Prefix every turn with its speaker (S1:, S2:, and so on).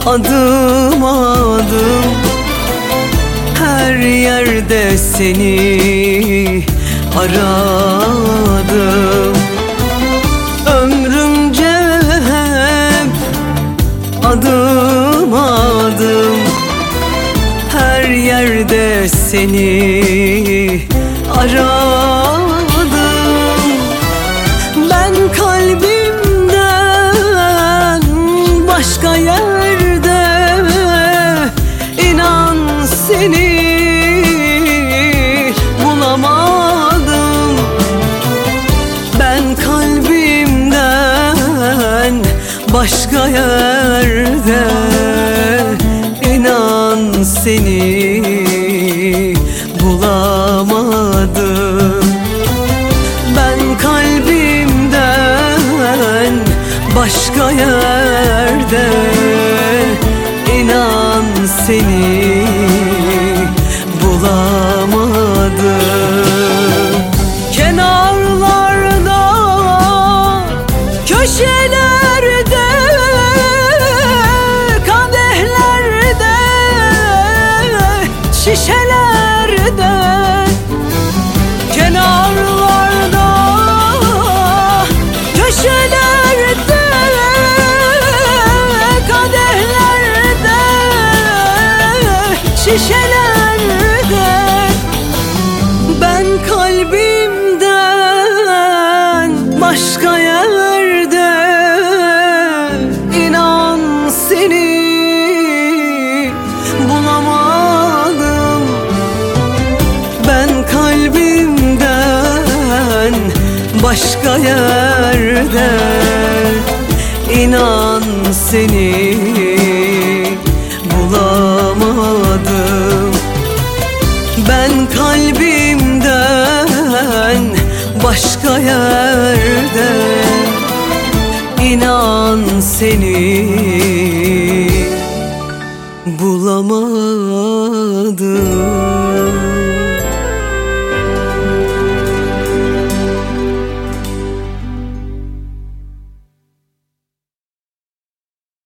S1: Adım adım her yerde seni aradım. Ömrümce hep adım adım her yerde seni aradım. Ben kalbimden başka yerde inan seni bulamadım. Ben kalbimden başka yerde inan seni bulamadım. Ben kalbimden başka yerde inan seni bulamadım. Kenarlarda, köşelerde, kadehlerde, şişelerde, kenarlarda, köşelerde, kadehlerde, şişelerde ben kalbimden başka yerde inan seni bulamadım. Ben kalbimden başka yerde inan seni bulamadım. Ben kalbimden başka yerde inan seni bulamadım.